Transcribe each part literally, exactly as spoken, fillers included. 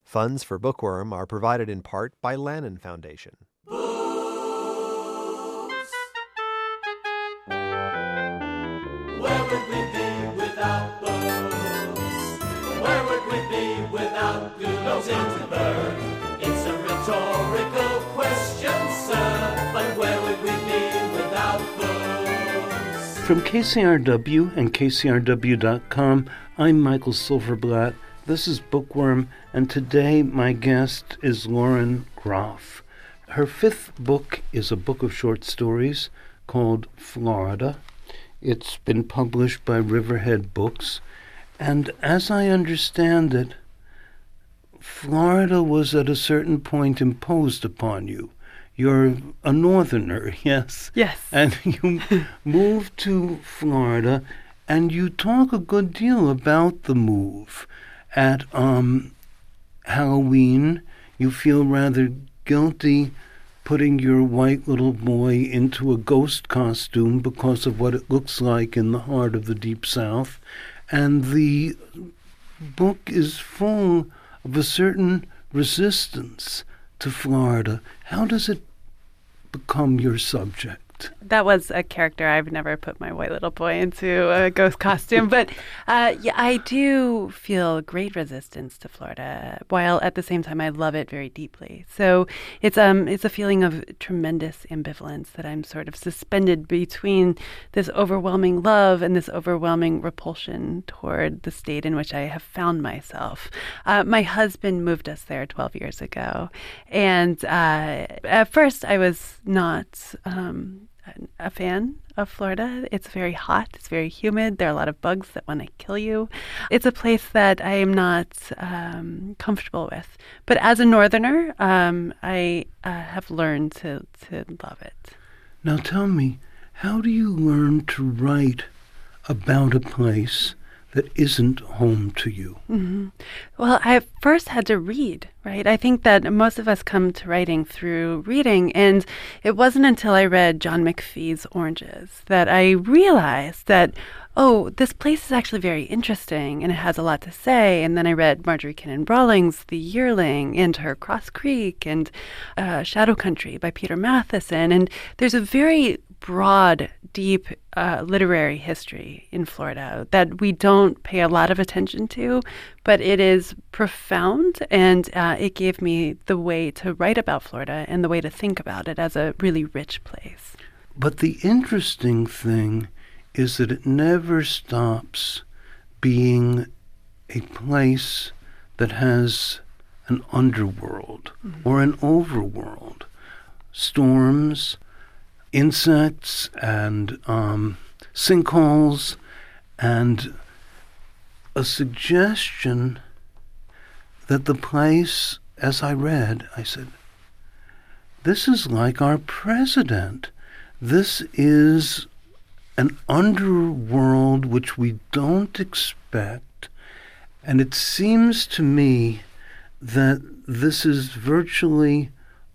Funds for Bookworm are provided in part by Lannan Foundation. Where would we be without books? Where would we be without good Ginsberg? It's a rhetorical question, sir, but where would we be without books? From K C R W and K C R W dot com, I'm Michael Silverblatt. This is Bookworm, and today my guest is Lauren Groff. Her fifth book is a book of short stories called Florida. It's been published by Riverhead Books, and as I understand it, Florida was at a certain point imposed upon you. You're a northerner, yes? Yes. And you moved to Florida, and you talk a good deal about the move. At um, Halloween, you feel rather guilty putting your white little boy into a ghost costume because of what it looks like in the heart of the Deep South. And the book is full of a certain resistance to Florida. How does it become your subject? That was a character. I've never put my white little boy into a ghost costume. But uh, yeah, I do feel great resistance to Florida, while at the same time I love it very deeply. So it's um it's a feeling of tremendous ambivalence that I'm sort of suspended between this overwhelming love and this overwhelming repulsion toward the state in which I have found myself. Uh, my husband moved us there twelve years ago. And uh, at first I was not... Um, a fan of Florida. It's very hot. It's very humid. There are a lot of bugs that want to kill you. It's a place that I am not um, comfortable with. But as a northerner, um, I uh, have learned to, to love it. Now tell me, how do you learn to write about a place that isn't home to you? Mm-hmm. Well, I first had to read, right? I think that most of us come to writing through reading, and it wasn't until I read John McPhee's Oranges that I realized that, oh, this place is actually very interesting, and it has a lot to say. And then I read Marjorie Kinnan Rawlings' The Yearling, and her Cross Creek, and uh, Shadow Country by Peter Matheson. And there's a very broad, deep uh, literary history in Florida that we don't pay a lot of attention to, but it is profound, and uh, it gave me the way to write about Florida and the way to think about it as a really rich place. But the interesting thing is that it never stops being a place that has an underworld mm-hmm. or an overworld. Storms, insects, and um, sinkholes, and a suggestion that the place, as I read, I said, this is like our president. This is an underworld which we don't expect, and it seems to me that this is virtually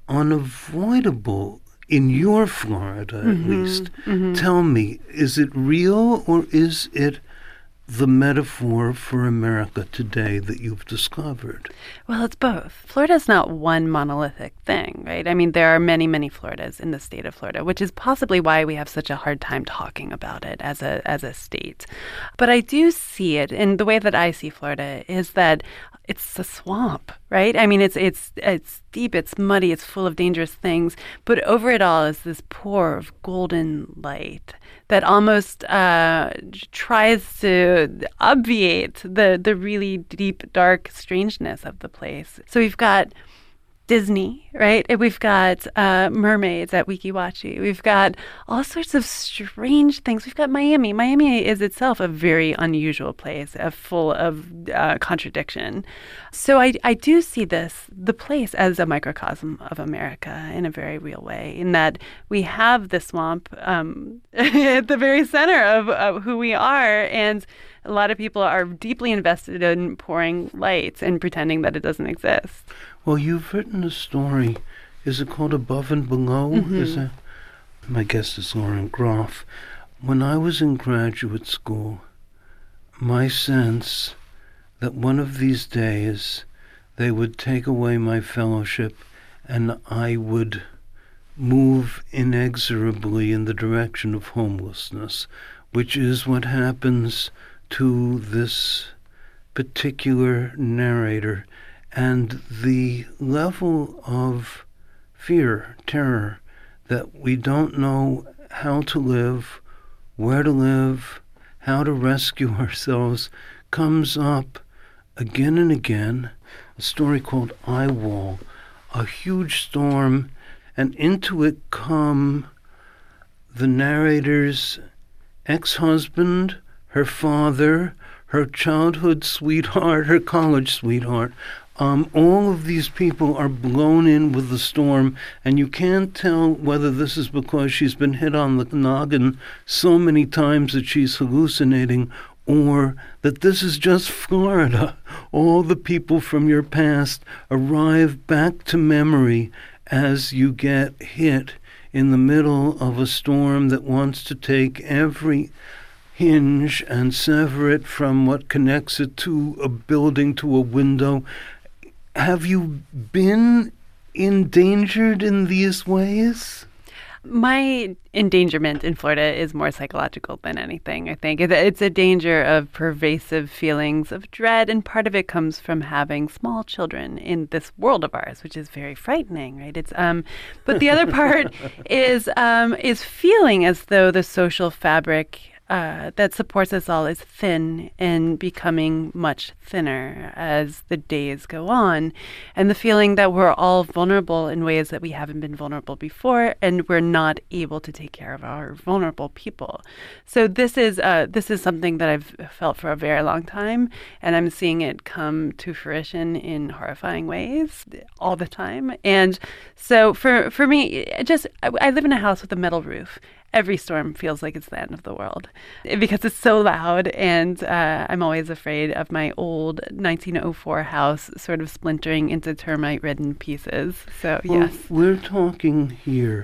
unavoidable in your Florida, at mm-hmm, least. Mm-hmm. Tell me, is it real, or is it the metaphor for America today that you've discovered? Well, it's both. Florida is not one monolithic thing, right? I mean, there are many, many Floridas in the state of Florida, which is possibly why we have such a hard time talking about it as a as a state. But I do see it, and the way that I see Florida is that it's a swamp, right? I mean, it's it's it's deep, it's muddy, it's full of dangerous things, but over it all is this pour of golden light that almost uh, tries to obviate the the really deep, dark strangeness of the place. So we've got Disney, right? And we've got uh, mermaids at Weeki Wachee. We've got all sorts of strange things. We've got Miami. Miami is itself a very unusual place, uh, full of uh, contradiction. So I, I do see this, the place, as a microcosm of America in a very real way, in that we have the swamp um, at the very center of, of who we are, and a lot of people are deeply invested in pouring light and pretending that it doesn't exist. Well, you've written a story. Is it called Above and Below? Mm-hmm. Is it? My guest is Lauren Groff. When I was in graduate school, my sense that one of these days they would take away my fellowship, and I would move inexorably in the direction of homelessness, which is what happens to this particular narrator. And the level of fear, terror, that we don't know how to live, where to live, how to rescue ourselves, comes up again and again. A story called Eye Wall, a huge storm, and into it come the narrator's ex-husband, her father, her childhood sweetheart, her college sweetheart. Um, all of these people are blown in with the storm, and you can't tell whether this is because she's been hit on the noggin so many times that she's hallucinating, or that this is just Florida. All the people from your past arrive back to memory as you get hit in the middle of a storm that wants to take every hinge and sever it from what connects it to a building, to a window. Have you been endangered in these ways? My endangerment in Florida is more psychological than anything, I think. It's a danger of pervasive feelings of dread, and part of it comes from having small children in this world of ours, which is very frightening, right? It's um, but the other part is um, is feeling as though the social fabric Uh, that supports us all is thin and becoming much thinner as the days go on. And the feeling that we're all vulnerable in ways that we haven't been vulnerable before, and we're not able to take care of our vulnerable people. So this is uh, this is something that I've felt for a very long time, and I'm seeing it come to fruition in horrifying ways all the time. And so for, for me, just I, I live in a house with a metal roof. Every storm feels like it's the end of the world because it's so loud, and uh, I'm always afraid of my old nineteen oh four house sort of splintering into termite-ridden pieces. So, well, yes. We're talking here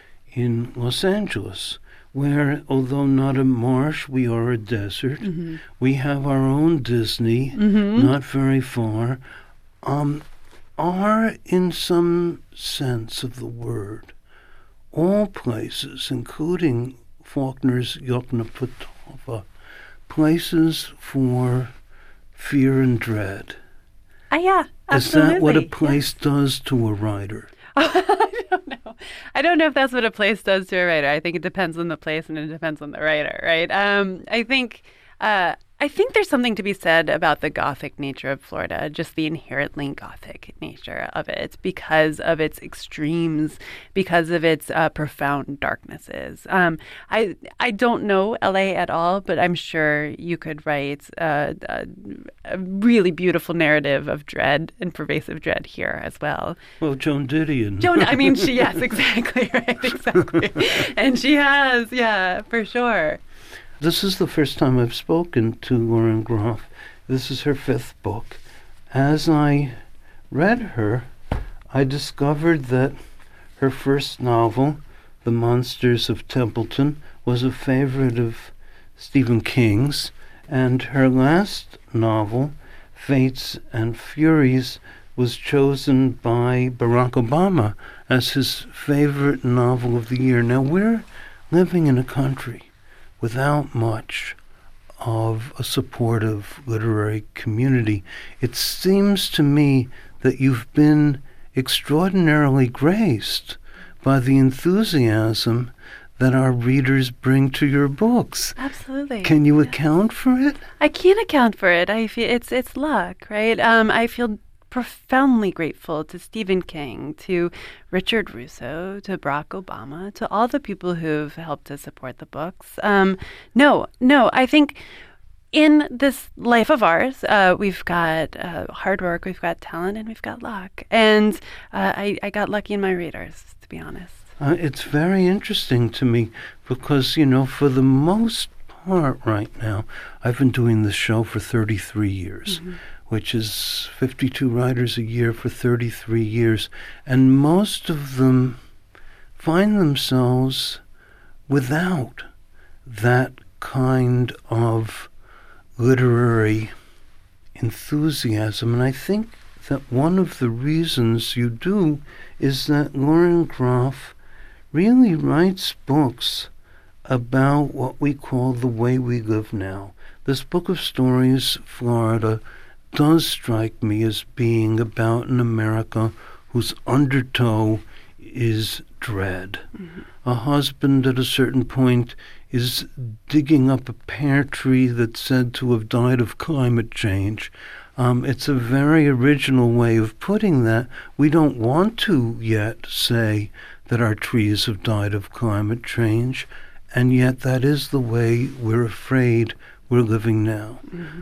in Los Angeles, where, although not a marsh, we are a desert. Mm-hmm. We have our own Disney, mm-hmm. not very far. Um, are, in some sense of the word, all places, including Faulkner's Yoknapatawpha, places for fear and dread. Uh, yeah, absolutely. Is that what a place yes. does to a writer? I don't know. I don't know if that's what a place does to a writer. I think it depends on the place and it depends on the writer, right? Um, I think... Uh, I think there's something to be said about the Gothic nature of Florida, just the inherently Gothic nature of it, because of its extremes, because of its uh, profound darknesses. Um, I I don't know L A at all, but I'm sure you could write uh, a, a really beautiful narrative of dread and pervasive dread here as well. Well, Joan Didion. Joan, I mean, she, yes, exactly, right, exactly. And she has, yeah, for sure. This is the first time I've spoken to Lauren Groff. This is her fifth book. As I read her, I discovered that her first novel, The Monsters of Templeton, was a favorite of Stephen King's, and her last novel, Fates and Furies, was chosen by Barack Obama as his favorite novel of the year. Now, we're living in a country without much of a supportive literary community. It seems to me that you've been extraordinarily graced by the enthusiasm that our readers bring to your books. Absolutely. Can you yes. account for it? I can't account for it. I feel it's it's luck, right? Um, I feel profoundly grateful to Stephen King, to Richard Russo, to Barack Obama, to all the people who've helped to support the books. Um, no, no, I think in this life of ours, uh, we've got uh, hard work, we've got talent, and we've got luck. And uh, I, I got lucky in my readers, to be honest. Uh, it's very interesting to me because, you know, for the most part right now, I've been doing this show for thirty-three years. Mm-hmm. Which is fifty-two writers a year for thirty-three years. And most of them find themselves without that kind of literary enthusiasm. And I think that one of the reasons you do is that Lauren Groff really writes books about what we call the way we live now. This book of stories, Florida, does strike me as being about an America whose undertow is dread. Mm-hmm. A husband at a certain point is digging up a pear tree that's said to have died of climate change. Um, it's a very original way of putting that. We don't want to yet say that our trees have died of climate change, and yet that is the way we're afraid we're living now. Mm-hmm.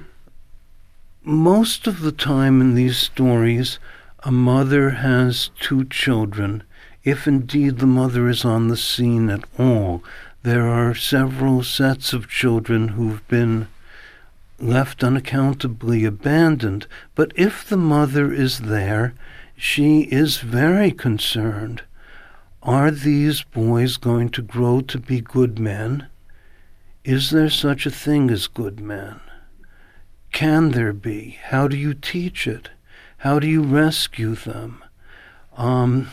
Most of the time in these stories, a mother has two children, if indeed the mother is on the scene at all. There are several sets of children who've been left unaccountably abandoned, but if the mother is there, she is very concerned. Are these boys going to grow to be good men? Is there such a thing as good men? Can there be? How do you teach it? How do you rescue them? Um,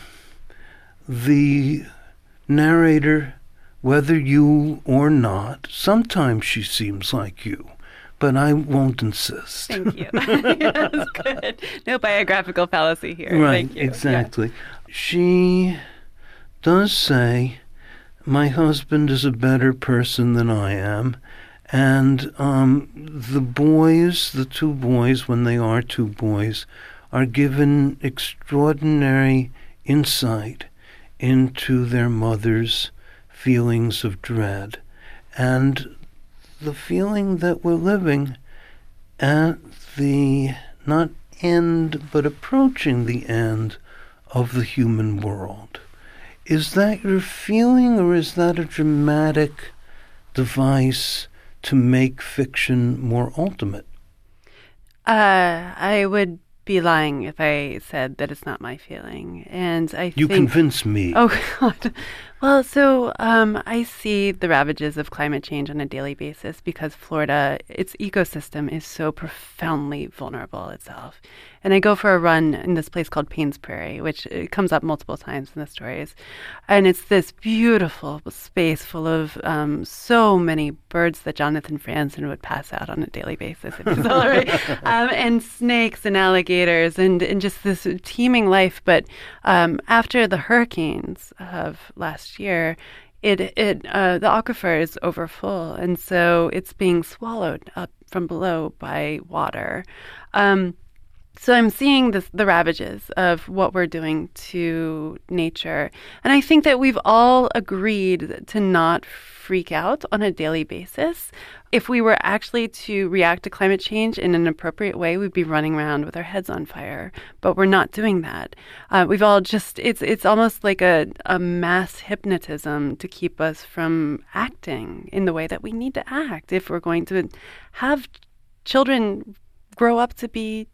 the narrator, whether you or not, sometimes she seems like you, but I won't insist. Thank you. That's good. No biographical fallacy here. Right, Thank you. exactly. Yeah. She does say, my husband is a better person than I am, and um, the boys, the two boys, when they are two boys, are given extraordinary insight into their mother's feelings of dread and the feeling that we're living at the, not end, but approaching the end of the human world. Is that your feeling, or is that a dramatic device to make fiction more ultimate? Uh, I would be lying if I said that it's not my feeling. And I You think... convince me. Oh, God. Well, so um, I see the ravages of climate change on a daily basis because Florida, its ecosystem is so profoundly vulnerable itself. And I go for a run in this place called Paynes Prairie, which it comes up multiple times in the stories. And it's this beautiful space full of um, so many birds that Jonathan Franzen would pass out on a daily basis if he's all right. Um, and snakes and alligators and, and just this teeming life. But um, after the hurricanes of last year, it it uh, the aquifer is overfull, and so it's being swallowed up from below by water. Um, so I'm seeing this, the ravages of what we're doing to nature, and I think that we've all agreed to not freak out on a daily basis. If we were actually to react to climate change in an appropriate way, we'd be running around with our heads on fire. But we're not doing that. Uh, we've all just, it's it's almost like a, a mass hypnotism to keep us from acting in the way that we need to act if we're going to have children grow up to be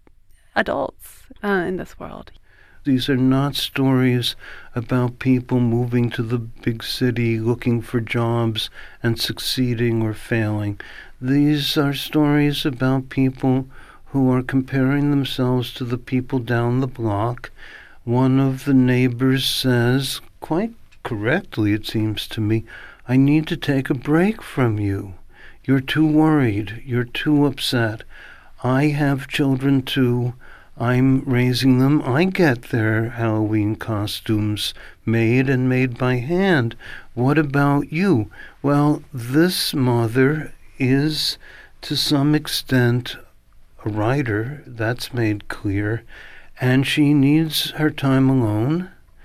adults uh, in this world. These are not stories about people moving to the big city looking for jobs and succeeding or failing. These are stories about people who are comparing themselves to the people down the block. One of the neighbors says, quite correctly it seems to me, I need to take a break from you. You're too worried. You're too upset. I have children too. I'm raising them. I get their Halloween costumes made and made by hand. What about you? Well, this mother is, to some extent, a writer. That's made clear. And she needs her time alone.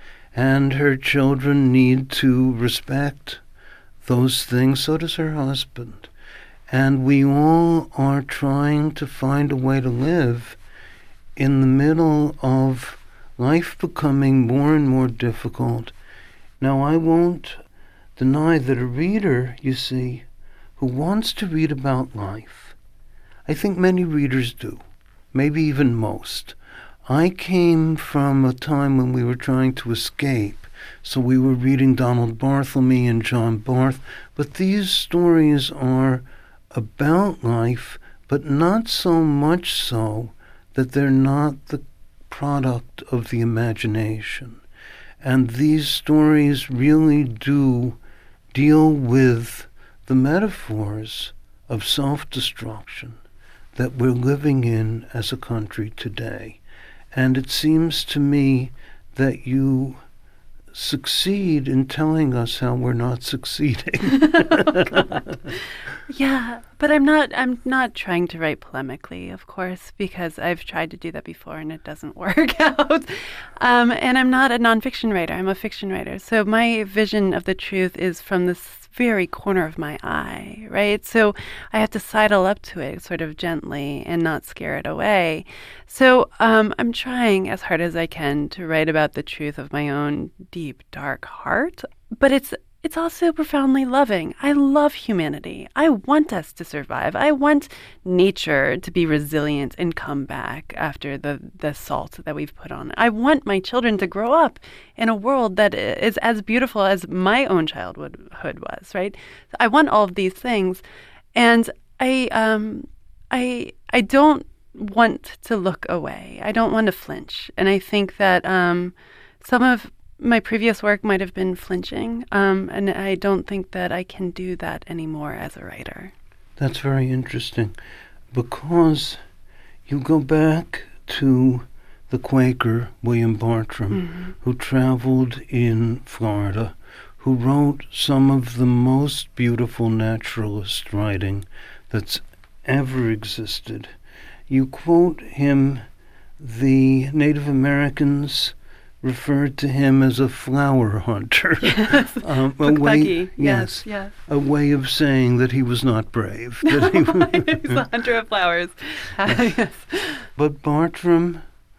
And her children need to respect those things. So does her husband. And we all are trying to find a way to live in the middle of life becoming more and more difficult. Now, I won't deny that a reader, you see, who wants to read about life, I think many readers do, maybe even most. I came from a time when we were trying to escape, so we were reading Donald Barthelme and John Barth, but these stories are about life, but not so much so that they're not the product of the imagination. And these stories really do deal with the metaphors of self-destruction that we're living in as a country today. And it seems to me that you succeed in telling us how we're not succeeding. Oh, yeah, but I'm not I'm not trying to write polemically, of course, because I've tried to do that before and it doesn't work out. Um, and I'm not a nonfiction writer, I'm a fiction writer. So my vision of the truth is from this very corner of my eye, right? So I have to sidle up to it sort of gently and not scare it away. So um, I'm trying as hard as I can to write about the truth of my own deep, dark heart, but it's it's also profoundly loving. I love humanity. I want us to survive. I want nature to be resilient and come back after the, the salt that we've put on it. I want my children to grow up in a world that is as beautiful as my own childhood was, right? I want all of these things. And I um I I don't want to look away. I don't want to flinch. And I think that um some of my previous work might have been flinching, um, and I don't think that I can do that anymore as a writer. That's very interesting, because you go back to the Quaker William Bartram, mm-hmm. who traveled in Florida, who wrote some of the most beautiful naturalist writing that's ever existed. You quote him, the Native Americans referred to him as a flower hunter. Yes, um, a way, yes, yes, yes. A way of saying that he was not brave. That he was a hunter of flowers. Yes. But Bartram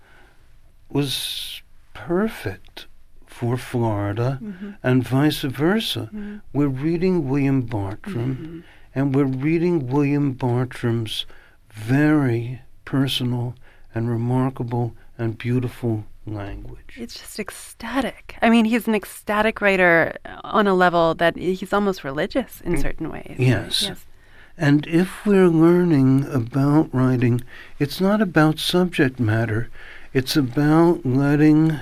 was perfect for Florida, mm-hmm. and vice versa. Mm-hmm. We're reading William Bartram, mm-hmm. and we're reading William Bartram's very personal and remarkable and beautiful language. It's just ecstatic. I mean, he's an ecstatic writer on a level that he's almost religious in certain ways. Yes. Yes. And if we're learning about writing, it's not about subject matter. It's about letting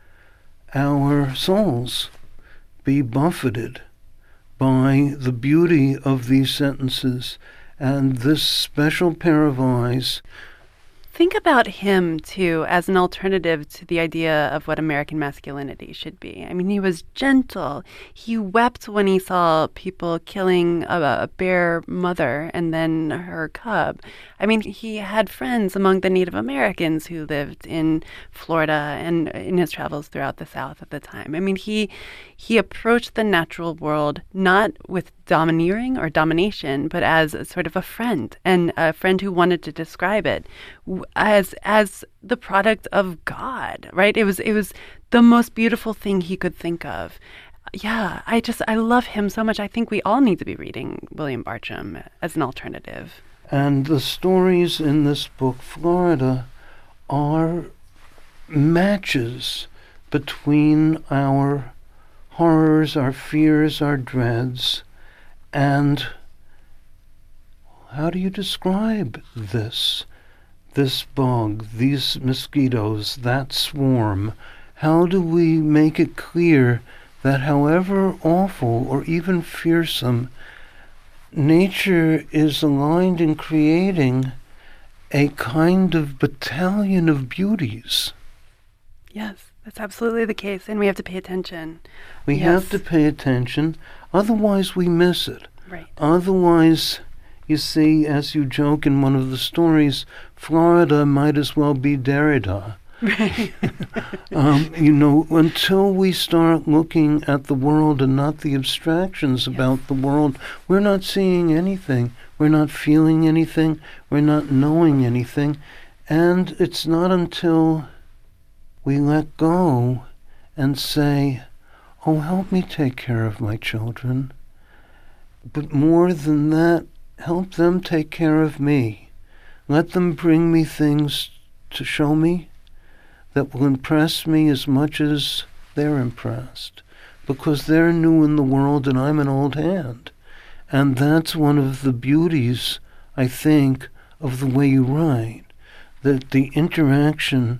our souls be buffeted by the beauty of these sentences and this special pair of eyes. Think about him, too, as an alternative to the idea of what American masculinity should be. I mean, he was gentle. He wept when he saw people killing a, a bear mother and then her cub. I mean, he had friends among the Native Americans who lived in Florida and in his travels throughout the South at the time. I mean, he he approached the natural world not with domineering or domination, but as a sort of a friend, and a friend who wanted to describe it as as the product of God, right? It was it was the most beautiful thing he could think of. Yeah, I just I love him so much. I think we all need to be reading William Bartram as an alternative. And the stories in this book, Florida, are matches between our horrors, our fears, our dreads, and how do you describe this? This bug, these mosquitoes, that swarm. How do we make it clear that however awful or even fearsome, nature is aligned in creating a kind of battalion of beauties? Yes, that's absolutely the case, and we have to pay attention. We yes. have to pay attention, otherwise we miss it. Right. Otherwise, you see, as you joke in one of the stories, Florida might as well be Derrida. Right. um, you know, until we start looking at the world and not the abstractions yes. about the world, we're not seeing anything. We're not feeling anything. We're not knowing anything. And it's not until we let go and say, oh, help me take care of my children. But more than that, help them take care of me. Let them bring me things to show me that will impress me as much as they're impressed, because they're new in the world and I'm an old hand. And that's one of the beauties, I think, of the way you write, that the interaction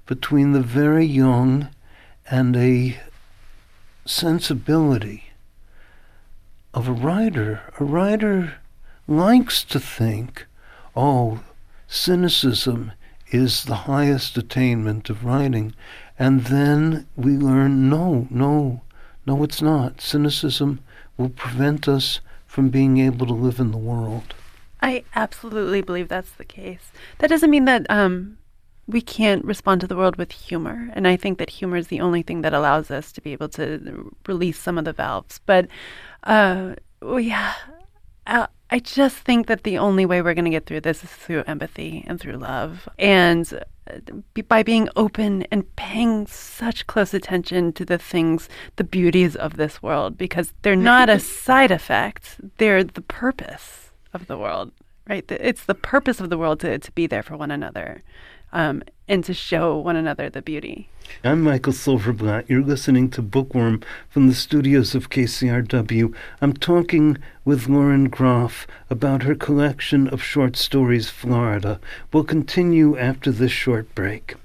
between the very young and a sensibility of a writer. A writer likes to think, oh, cynicism is the highest attainment of writing. And then we learn, no, no, no, it's not. Cynicism will prevent us from being able to live in the world. I absolutely believe that's the case. That doesn't mean that um, we can't respond to the world with humor. And I think that humor is the only thing that allows us to be able to release some of the valves. But, uh, well, yeah, I, I just think that the only way we're going to get through this is through empathy and through love. And be, by being open and paying such close attention to the things, the beauties of this world, because they're not a side effect. They're the purpose of the world, right? It's the purpose of the world to, to be there for one another. Um, and to show one another the beauty. I'm Michael Silverblatt. You're listening to Bookworm from the studios of K C R W. I'm talking with Lauren Groff about her collection of short stories, Florida. We'll continue after this short break.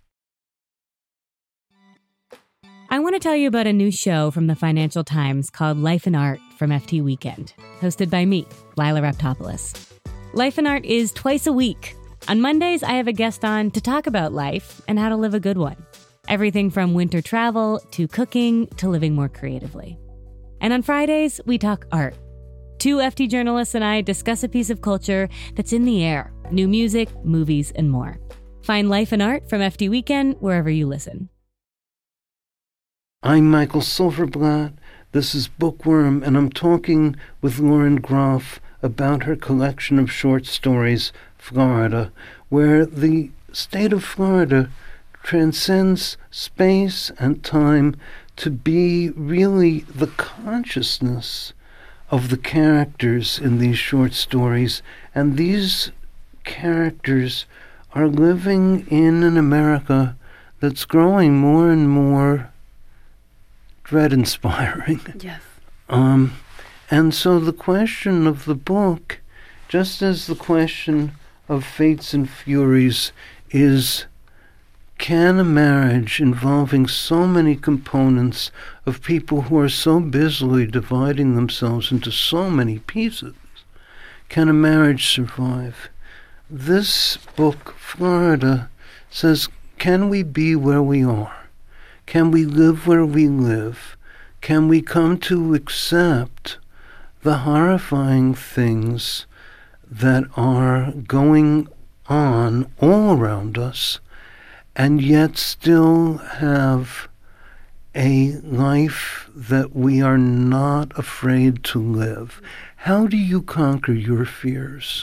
I want to tell you about a new show from the Financial Times called Life and Art from F T Weekend, hosted by me, Lila Raptopoulos. Life and Art is twice a week. On Mondays, I have a guest on to talk about life and how to live a good one. Everything from winter travel to cooking to living more creatively. And on Fridays, we talk art. Two F T journalists and I discuss a piece of culture that's in the air, new music, movies, and more. Find Life and Art from F T Weekend wherever you listen. I'm Michael Silverblatt. This is Bookworm, and I'm talking with Lauren Groff about her collection of short stories, Florida, where the state of Florida transcends space and time to be really the consciousness of the characters in these short stories. And these characters are living in an America that's growing more and more dread-inspiring. Yes. Um, and so the question of the book, just as the question of Fates and Furies, is, can a marriage involving so many components of people who are so busily dividing themselves into so many pieces, can a marriage survive? This book, Florida, says, can we be where we are? Can we live where we live? Can we come to accept the horrifying things that are going on all around us, and yet still have a life that we are not afraid to live? How do you conquer your fears?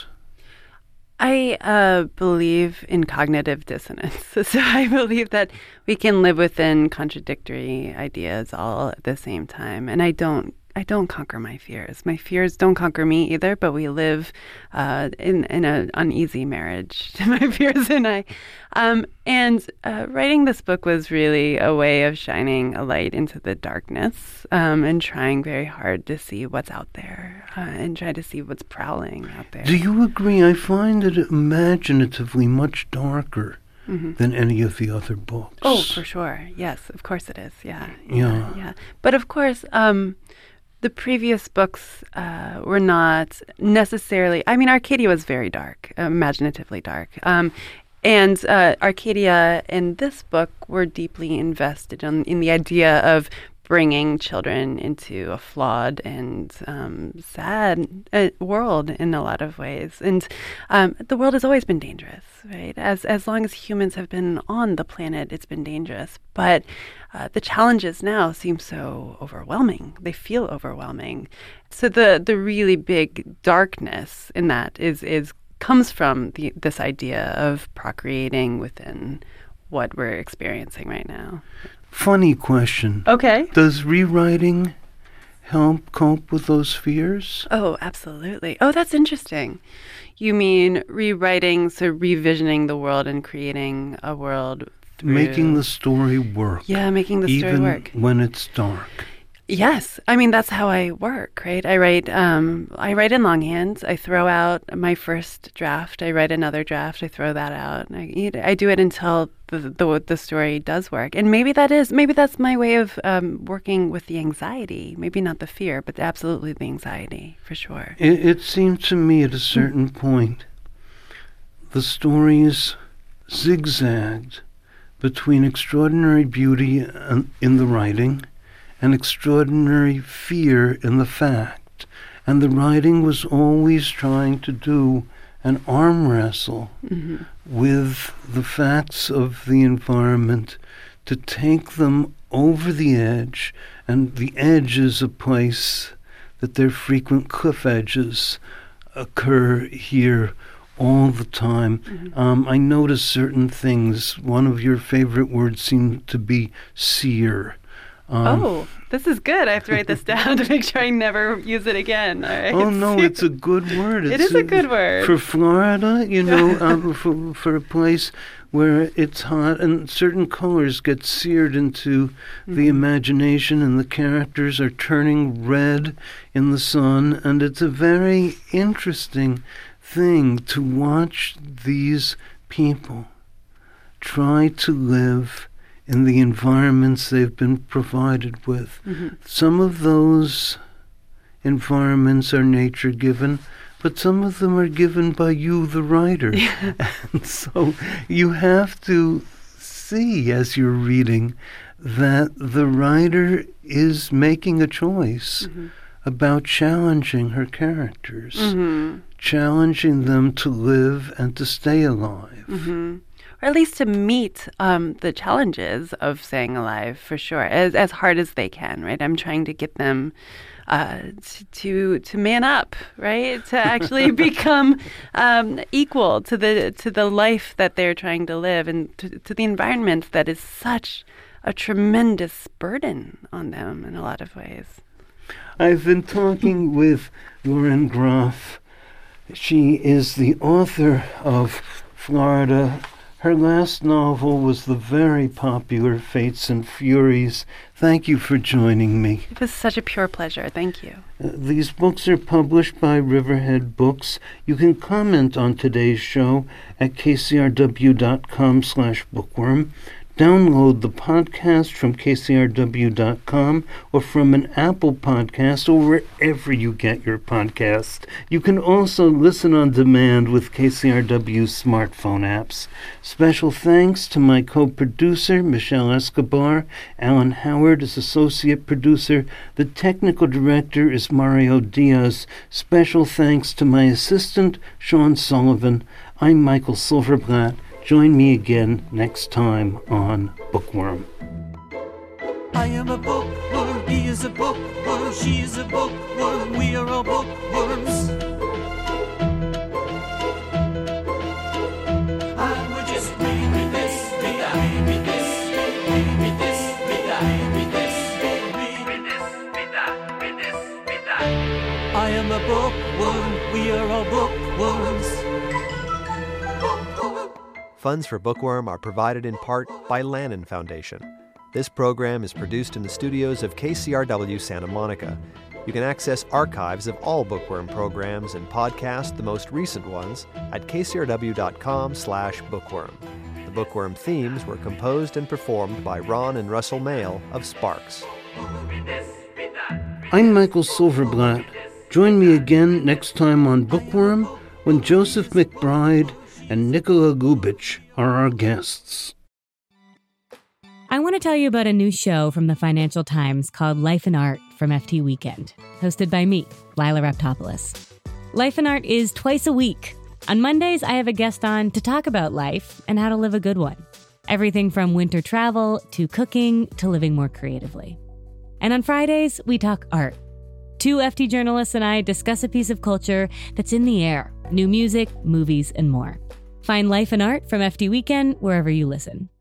I uh, believe in cognitive dissonance. So I believe that we can live within contradictory ideas all at the same time. And I don't I don't conquer my fears. My fears don't conquer me either, but we live uh, in in an uneasy marriage to my fears and I. Um, and uh, writing this book was really a way of shining a light into the darkness um, and trying very hard to see what's out there uh, and try to see what's prowling out there. Do you agree? I find it imaginatively much darker mm-hmm. than any of the other books. Oh, for sure. Yes, of course it is. Yeah. Yeah. Yeah. yeah. But of course, um, the previous books uh, were not necessarily, I mean, Arcadia was very dark, uh, imaginatively dark. Um, and uh, Arcadia in this book were deeply invested in, in the idea of bringing children into a flawed and um, sad uh, world in a lot of ways. And um, the world has always been dangerous, right? As as long as humans have been on the planet, it's been dangerous. But uh, the challenges now seem so overwhelming. They feel overwhelming. So the the really big darkness in that is is comes from the, this idea of procreating within what we're experiencing right now. Funny question. Okay. Does rewriting help cope with those fears? Oh, absolutely. Oh, that's interesting. You mean rewriting, so revisioning the world and creating a world through... Making the story work. Yeah, making the story even work. When it's dark. Yes, I mean that's how I work, right? I write, um, I write in longhand. I throw out my first draft. I write another draft. I throw that out. I, I do it until the, the the story does work. And maybe that is, maybe that's my way of um, working with the anxiety. Maybe not the fear, but absolutely the anxiety for sure. It, it seemed to me at a certain point, the stories zigzagged between extraordinary beauty in the writing and extraordinary fear in the fact. And the writing was always trying to do an arm wrestle mm-hmm. with the facts of the environment to take them over the edge. And the edge is a place that their frequent cliff edges occur here all the time. Mm-hmm. Um, I notice certain things. One of your favorite words seemed to be seer. Um, oh, this is good. I have to write this down to make sure I never use it again. All right. Oh, no, it's a good word. It's it is a, a good word. For Florida, you know, um, for, for a place where it's hot and certain colors get seared into mm-hmm. the imagination and the characters are turning red in the sun. And it's a very interesting thing to watch these people try to live in the environments they've been provided with. Mm-hmm. Some of those environments are nature-given, but some of them are given by you, the writer. Yeah. And so you have to see, as you're reading, that the writer is making a choice mm-hmm. about challenging her characters, mm-hmm. challenging them to live and to stay alive. Mm-hmm. Or at least to meet um, the challenges of staying alive, for sure, as as hard as they can, right? I'm trying to get them uh, to, to to man up, right? To actually become um, equal to the to the life that they're trying to live, and to, to the environment that is such a tremendous burden on them in a lot of ways. I've been talking with Lauren Groff. She is the author of Florida. Her last novel was the very popular Fates and Furies. Thank you for joining me. It was such a pure pleasure. Thank you. Uh, these books are published by Riverhead Books. You can comment on today's show at kcrw.com slash bookworm. Download the podcast from k c r w dot com or from an Apple podcast or wherever you get your podcast. You can also listen on demand with K C R W's smartphone apps. Special thanks to my co-producer, Michelle Escobar. Alan Howard is associate producer. The technical director is Mario Diaz. Special thanks to my assistant, Sean Sullivan. I'm Michael Silverblatt. Join me again next time on Bookworm. I am a bookworm, he is a bookworm, she is a bookworm, we are all bookworms. And we're just read, read this, read that, read this, read, read this, read that, read this, read, read this, read that, read this, read that. I am a bookworm, we are all bookworms. Funds for Bookworm are provided in part by Lannan Foundation. This program is produced in the studios of K C R W Santa Monica. You can access archives of all Bookworm programs and podcast the most recent ones at k c r w dot com slash bookworm. The Bookworm themes were composed and performed by Ron and Russell Mael of Sparks. I'm Michael Silverblatt. Join me again next time on Bookworm when Joseph McBride and Nikola Lubitsch are our guests. I want to tell you about a new show from the Financial Times called Life and Art from F T Weekend, hosted by me, Lila Raptopoulos. Life and Art is twice a week. On Mondays, I have a guest on to talk about life and how to live a good one. Everything from winter travel to cooking to living more creatively. And on Fridays, we talk art. Two F T journalists and I discuss a piece of culture that's in the air, new music, movies, and more. Find Life and Art from F T Weekend wherever you listen.